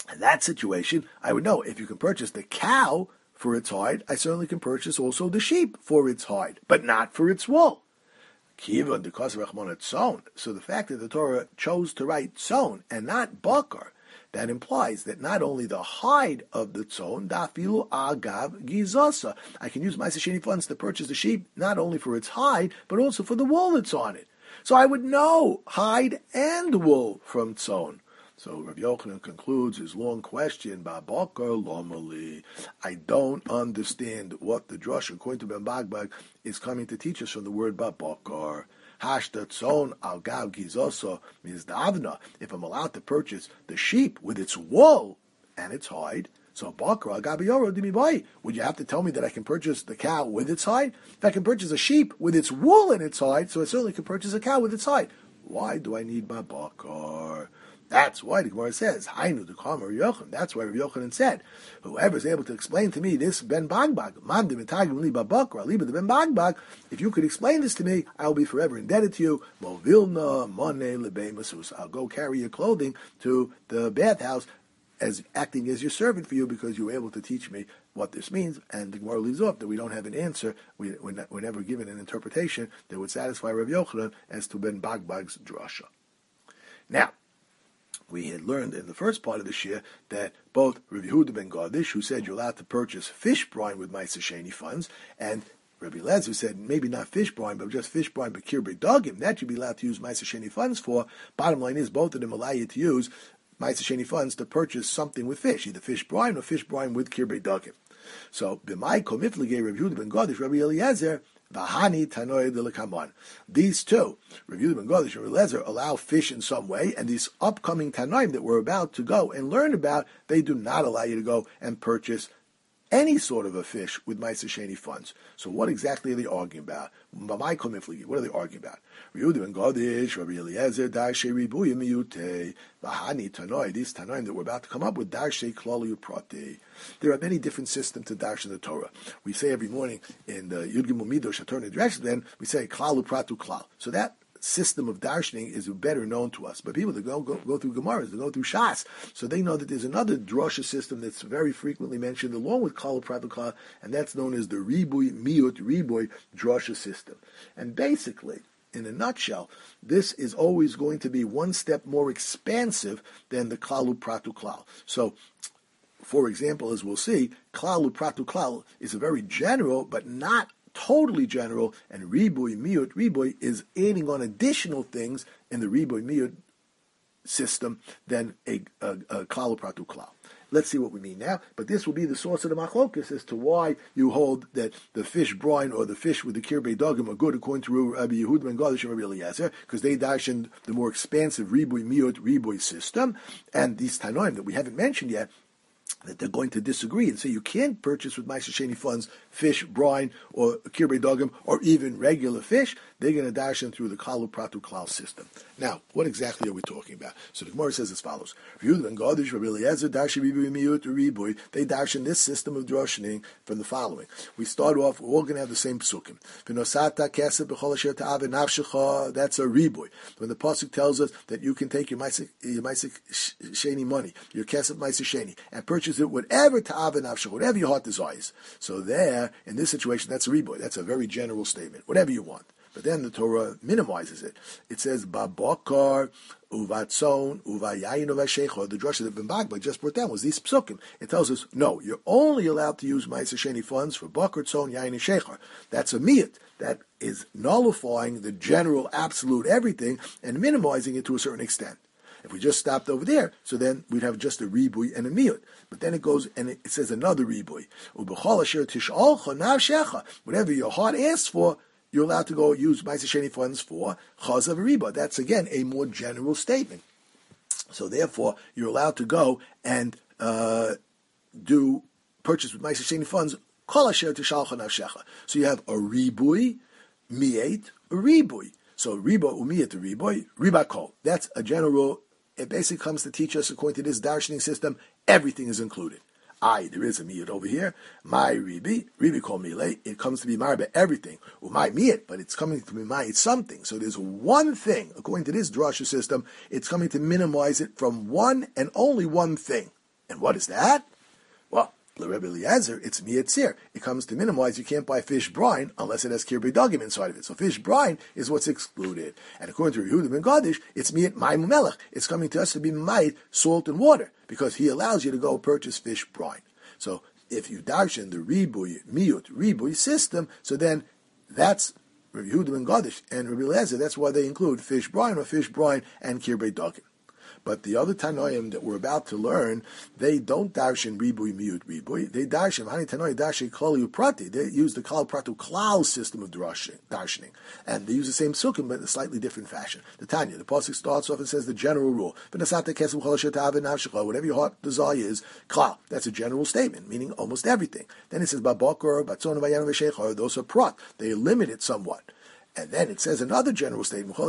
A: In that situation, I would know if you can purchase the cow for its hide, I certainly can purchase also the sheep for its hide, but not for its wool. Kiva because Rachmana tzon. So the fact that the Torah chose to write tzon and not bakar, that implies that not only the hide of the tzon, dafilu agav gizasa, I can use Ma'aser Sheni funds to purchase the sheep not only for its hide, but also for the wool that's on it. So I would know hide and wool from tzon. So Rabbi Yochanan concludes his long question, Babakar Lomali. I don't understand what the drush, according to Ben Bagbag, is coming to teach us from the word Babakar. Hashta tzon al gav gizoso means davna. If I'm allowed to purchase the sheep with its wool and its hide, so bakar al gav yoro dimibai. Would you have to tell me that I can purchase the cow with its hide? If I can purchase a sheep with its wool and its hide, so I certainly can purchase a cow with its hide. Why do I need Babakar? That's why the Gemara says, Hainu the Kamar Yochanan. That's why Rabbi Yochanan said, whoever is able to explain to me this Ben Bagbag, Man de Mitagim li Babakar, Liba the Ben Bagbag, if you could explain this to me, I'll be forever indebted to you. Movilna Mone Lebe Masus. I'll go carry your clothing to the bathhouse as acting as your servant for you because you were able to teach me what this means. And the Gemara leaves off that we don't have an answer. We, we're, not, we're never given an interpretation that would satisfy Rabbi Yochanan as to Ben Bagbag's drasha. Now, we had learned in the first part of the shir that both Rabbi Yehuda ben Gadish, who said you're allowed to purchase fish brine with Ma'aser Sheni funds, and Rabbi Lez, who said maybe not fish brine, but just fish brine, but kirbei dagim, that you'd be allowed to use Ma'aser Sheni funds for. Bottom line is, both of them allow you to use Ma'aser Sheni funds to purchase something with fish, either fish brine or fish brine with kirbei dagim. So, b'mai komiflige Rabbi Yehuda ben Gadish, Rabbi Eliezer, Vahani Tanoi de Lekaman. These two, Rabbi Yehuda ben Gadish and Rabbi Eliezer, allow fish in some way, and these upcoming Tanoim that we're about to go and learn about, they do not allow you to go and purchase any sort of a fish with Ma'aser Sheni funds. So what exactly are they arguing about? What are they arguing about? Rabbi Yehuda ben Gadish, Rabbi Eliezer, Darshe Ribuya Miyute, Vahani Tanoi, these Tanoim that we're about to come up with, Darshe Klali Uprati. There are many different systems to darshan in the Torah. We say every morning in the Yud Gimel Midosh HaTorah Direction, then we say Klal Upratu Klal. So that system of darshaning is better known to us. But people that go, go, go through Gemaras, they go through Shas, so they know that there's another drasha system that's very frequently mentioned along with Klal Upratu Klal, and that's known as the Ribui Miut Ribui drasha system. And basically, in a nutshell, this is always going to be one step more expansive than the Klal Upratu Klal. So, for example, as we'll see, Klal Upratu Klal is a very general, but not totally general, and Ribui Miut Ribui is adding on additional things in the Ribui Miut system than a, a, a Klal Upratu Klal. Let's see what we mean now. But this will be the source of the machlokas as to why you hold that the fish brine or the fish with the kirbei dagim are good according to Rabbi Yehuda ben Gadish and Rabbi Eliezer, because they darshan the more expansive Ribui Miut Ribui system, and these Tanoim that we haven't mentioned yet, that they're going to disagree and say you can't purchase with Ma'aser Sheni funds fish, brine, or kirbei dagim, or even regular fish. They're going to darshan through the Klal Upratu Klal system. Now, what exactly are we talking about? So the Gemara says as follows: Yehuda ben Gadish, Rabbi Eliezer, darshan Ribui Miut Ribui. They darshan this system of drashaning from the following. We start off. We're all going to have the same psukim. V'nosata kesef b'chol asher ta'av nafshecha. That's a ribui. When the pasuk tells us that you can take your Ma'aser Sheni money, your kesef Ma'aser Sheni, and purchase it whatever ta'av nafshecha, whatever your heart desires. So there, in this situation, that's a ribui. That's a very general statement. Whatever you want. But then the Torah minimizes it. It says, Babakar, Uvatzon, Uvayayin, Uvashecha. The drasha that Ben Bagbag just brought down was these psukim. It tells us, no, you're only allowed to use Ma'aser Sheni funds for Bakar, Tzon, Yayin, and Shecha. That's a miyat. That is nullifying the general, absolute everything and minimizing it to a certain extent. If we just stopped over there, so then we'd have just a ribui and a miyut. But then it goes and it says another ribui. Ubechol asher tishalcha nafshecha. Whatever your heart asks for, you're allowed to go use Ma'aser Sheni funds for chazav riba. That's again a more general statement. So therefore, you're allowed to go and uh, do purchase with Ma'aser Sheni funds kol asher tishalcha nafshecha. So you have a ribui, mi'et, a ribui. So riba umiyat a ribui, riba kol. That's a general. It basically comes to teach us, according to this darshaning system, everything is included. I, there is a miyat over here. My ribi, ribi kol milei. It comes to be marba everything. Well, my miyat, but it's coming to be my something. So there's one thing, according to this drasha system, it's coming to minimize it from one and only one thing. And what is that? Well, L'Rebbe Eliezer, it's miyatzir. It comes to minimize. You can't buy fish brine unless it has kirbei dagim inside of it. So fish brine is what's excluded. And according to Yehuda ben Gadish, it's miyat mayim melech. It's coming to us to be miyat salt and water because he allows you to go purchase fish brine. So if you darshan the ribui miyut ribui system, so then that's Yehuda ben Gadish and Rebbe Eliezer. That's why they include fish brine or fish brine and kirbei dagim. But the other Tanoim that we're about to learn, they don't darshan ribui miyut ribui. They darshan hani Tanoim darshan klal uprati. They use the klal pratu klal system of darshaning, and they use the same sukkim but in a slightly different fashion. The Tanya, the pasuk starts off and says the general rule: whatever your heart desire is, klal. That's a general statement, meaning almost everything. Then it says babakor, batzon, vayan, v'sheichar. Those are prat. They limit it somewhat. And then it says another general statement: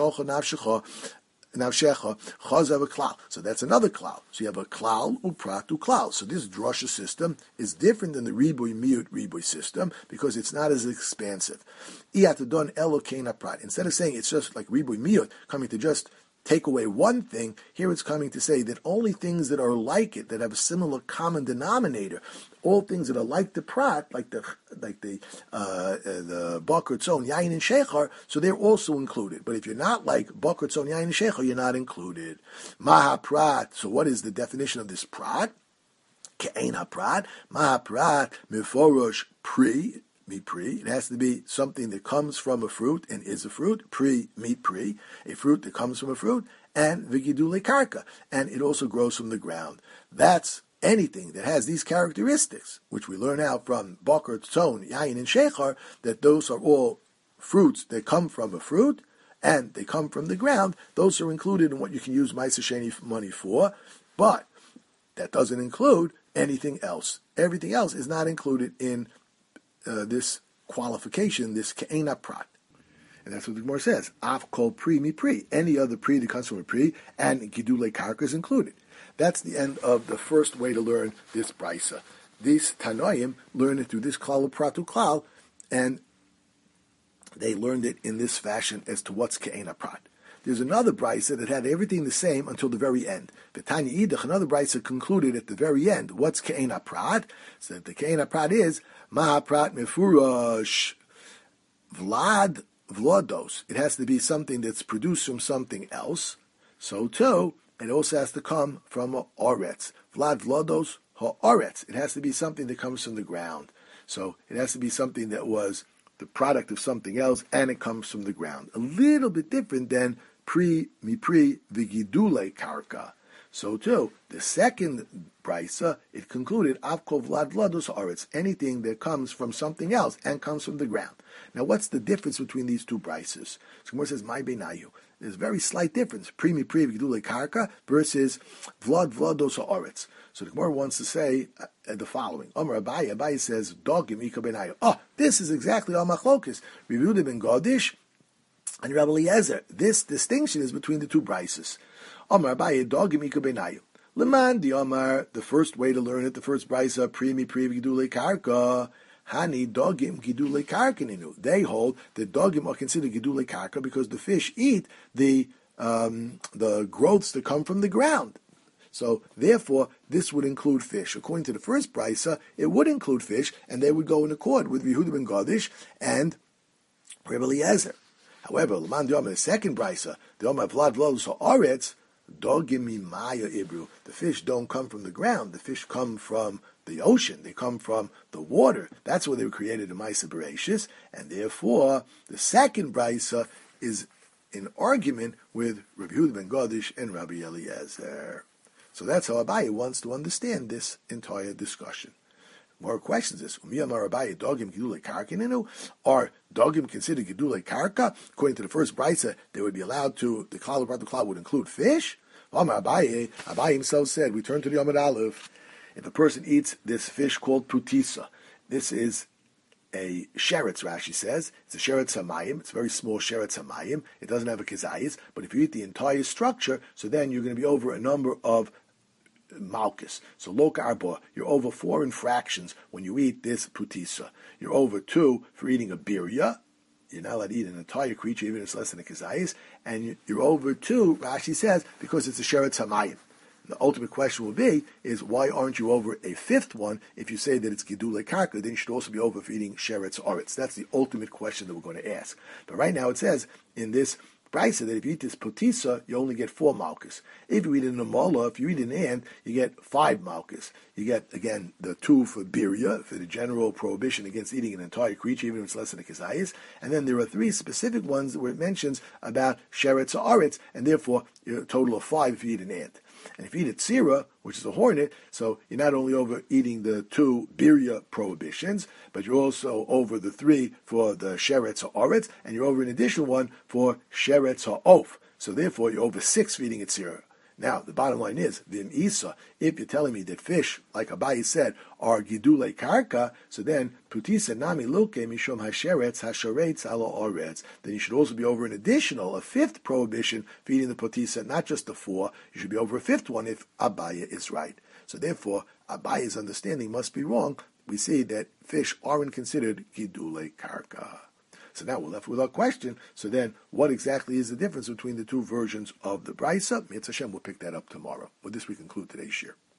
A: Navshecha chazav a klal. So that's another klal. So you have a klal upratu klal. So this drasha system is different than the ribui miyut ribui system because it's not as expansive. Iyatadon elokein prat. Instead of saying it's just like ribui miyut, coming to just take away one thing, here it's coming to say that only things that are like it, that have a similar common denominator, all things that are like the prat, like the like the uh, the bakar tzon, yain and shechar, so they're also included. But if you're not like bakar tzon, yain and shechar, you're not included. Maha prat. So what is the definition of this prat? Ke'ein haprat. Maha prat miforosh pri. Pri. It has to be something that comes from a fruit and is a fruit. Pri, meat pri, a fruit that comes from a fruit, and vigidule karka, and it also grows from the ground. That's anything that has these characteristics, which we learn out from bakar, tzon, yain, and shechar, that those are all fruits that come from a fruit, and they come from the ground. Those are included in what you can use Ma'aser Sheni money for, but that doesn't include anything else. Everything else is not included in Uh, this qualification, this ke'ena prat. And that's what the Gemara says. Af kol pri mi pri. Any other pri that comes from a pri, and gidule karka is included. That's the end of the first way to learn this brisa. These Tanoim learn it through this klal pratu klal, and they learned it in this fashion as to what's ke'ena prat. There's another brisa that had everything the same until the very end. V'tanya idach, another brisa concluded at the very end. What's ke'ena prat? So the ke'ena prat is maha prat mefurash vlad vlados. It has to be something that's produced from something else. So too, it also has to come from oretz. Vlad vlados ha'oretz. It has to be something that comes from the ground. So it has to be something that was the product of something else, and it comes from the ground. A little bit different than pri mi pri vigidule karka. So too, the second brisa, it concluded avkol vlad vladus haaretz, anything that comes from something else and comes from the ground. Now, what's the difference between these two brises? So Gemara says, "My benayu." There's a very slight difference. Pri mi pri vigidule karka versus vlad vlados haaretz. So the Gemara wants to say uh, the following. Amar Abaye, Abaye says, "Dogim ika benayu." Oh, this is exactly al machlokas. Yehuda ben Gadish and Rabbi Eliezer. This distinction is between the two brises. Amar Abaye, Dogim ika benayu. Leman di Amar, the first way to learn it, the first brisa, pri mi pri vigidule karka. Hani dogim gidule karkaninu. They hold that dogim are considered gidule karka because the fish eat the um, the growths that come from the ground. So, therefore, this would include fish. According to the first brisa, it would include fish, and they would go in accord with Yehuda ben Gadish and Rebbe Eliezer. However, L'man Diom, the second brisa, the Omar Vlad Vladus Haaretz, Dogim Mimaya Ibru. The fish don't come from the ground. The fish come from the ocean. They come from the water. That's where they were created in Ma'aser Bereishis, and therefore, the second brisa is in argument with Rabbi Yehuda ben Gadish and Rabbi Eliezer. So that's how Abaye wants to understand this entire discussion. More questions is, Umiyamar Abaye, Dogim Gidule Karkaninu? Are Dogim considered Gidule Karka? According to the first brisa, they would be allowed to, the Klal of the Klal would include fish? Amar Abaye, Abaye himself said, we turn to the Yomad Aleph, if a person eats this fish called putisa, this is a sheretz, Rashi says. It's a sheretz hamayim. It's a very small sheretz hamayim. It doesn't have a kezayis. But if you eat the entire structure, so then you're going to be over a number of malchus. So loka arba, you're over four infractions when you eat this putisa. You're over two for eating a birya. You're not allowed to eat an entire creature, even if it's less than a kezayis. And you're over two, Rashi says, because it's a sheretz hamayim. the ultimate question will be is why aren't you over a fifth one? If you say that it's Gidulei Karka, then you should also be over for eating Sheretz Oretz. That's the ultimate question that we're going to ask. But right now it says in this Brisa that if you eat this potisa, you only get four malchus. If you eat it in a mola, if you eat it in ant, you get five malchus. You get, again, the two for birya, for the general prohibition against eating an entire creature, even if it's less than a kizayis. And then there are three specific ones where it mentions about sheretz or aretz, and therefore a total of five if you eat an ant. And if you eat a tzira, which is a hornet, so you're not only over eating the two birya prohibitions, but you're also over the three for the sheretz or aretz, and you're over an additional one for sheretz or oaf. So therefore, you're over six for eating a tzira. Now, the bottom line is, Vim Isa, if you're telling me that fish, like Abayi said, are Gidulei Karka, so then, Putisa Nami Luke Mishom Hasheretz Hasharetz Alo Oretz, then you should also be over an additional, a fifth prohibition for eating the Putisa, not just the four, you should be over a fifth one if Abayi is right. So therefore, Abayi's understanding must be wrong. We see that fish aren't considered Gidulei Karka. So now we're left with our question. So then, what exactly is the difference between the two versions of the Brisa? Mitzvah Hashem, we'll pick that up tomorrow. With this, we conclude today's shir.